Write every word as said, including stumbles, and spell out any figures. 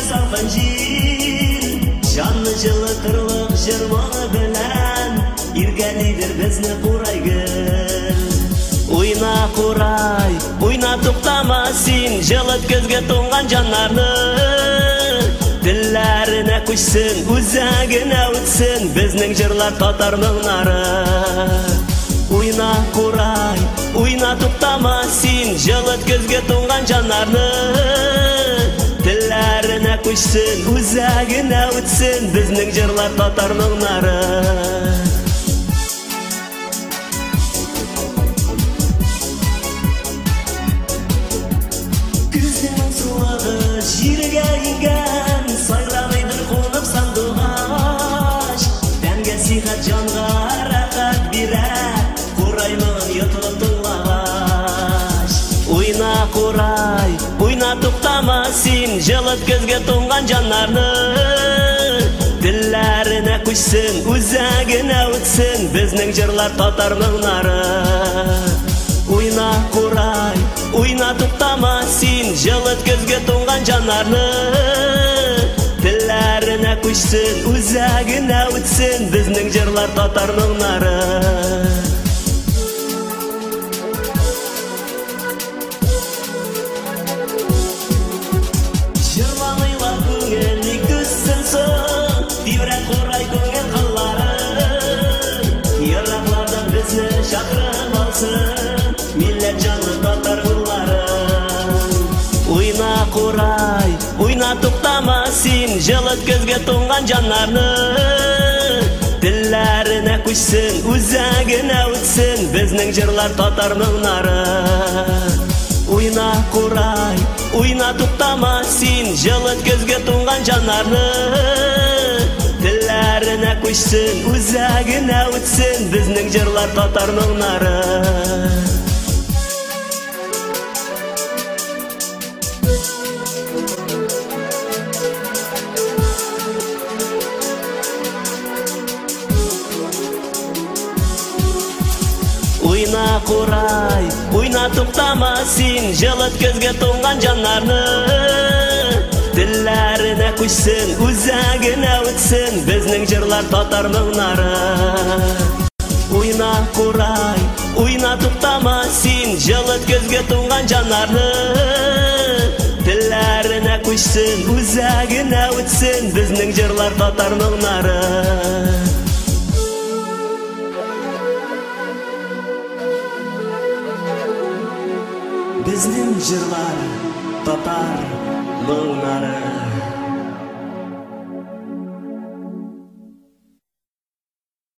salqin jil, jonni жылытырлык жыр моңы белән иргәлидер безне курайгыл. Уйна курай, уйна туктама син, жылыт көзгә туңган җаннарны. Дилләренә күчсен, үзәгенә үтсен безнең җырлар татар моңнары. Уйна курай, уйна туктама син, жылыт көзгә туңган җаннарны. Дилләренә күчсен, үзәгенә үтсен безнең җырлар татар моңнары. Күзнең суыгы җиргә иңгән, сайрамыйдыр кунып сандугач. Тәнгә сихәт җанга рәхәт бирә, кураймын йотылып тыңлагач. Уйна курай, уйна туктама син, жылыт көзгә туңган җаннарны. Дилләренә күчсен, үзәгенә үтсен безнең җырлар татар моңнары. Уйна курай, уйна туктама син, жылыт көзгә туңган җаннарны. Дилләренә күчсен, үзәгенә үтсен безнең җырлар татар моңнары. Җырламыйлар күңел ник төссен соң, тибрәк курай күңел кылларын. Ераклардан безне чакырып алсын, милләт җанлы татар улларын. Уйна курай, уйна туктама син, жылыт көзгә туңган җаннарны. Дилләренә күчсен, үзәгенә үтсен безнең җырлар татар моңнары. Уйна курай, уйна туктама син, жылыт көзгә туңган җаннарны. Дилләренә күчсен, үзәгенә үтсен безнең җырлар татар моңнары. Уйна курай, уйна туктама син, жылыт көзгә туңган җаннарны. Дилләренә күчсен, үзәгенә үтсен безнең җырлар татар моңнары. Уйна курай, уйна туктама син, жылыт көзгә туңган җаннарны. Дилләренә күчсен, үзәгенә үтсен безнең җырлар татар моңнары. Безнең җырлар татар моңнары.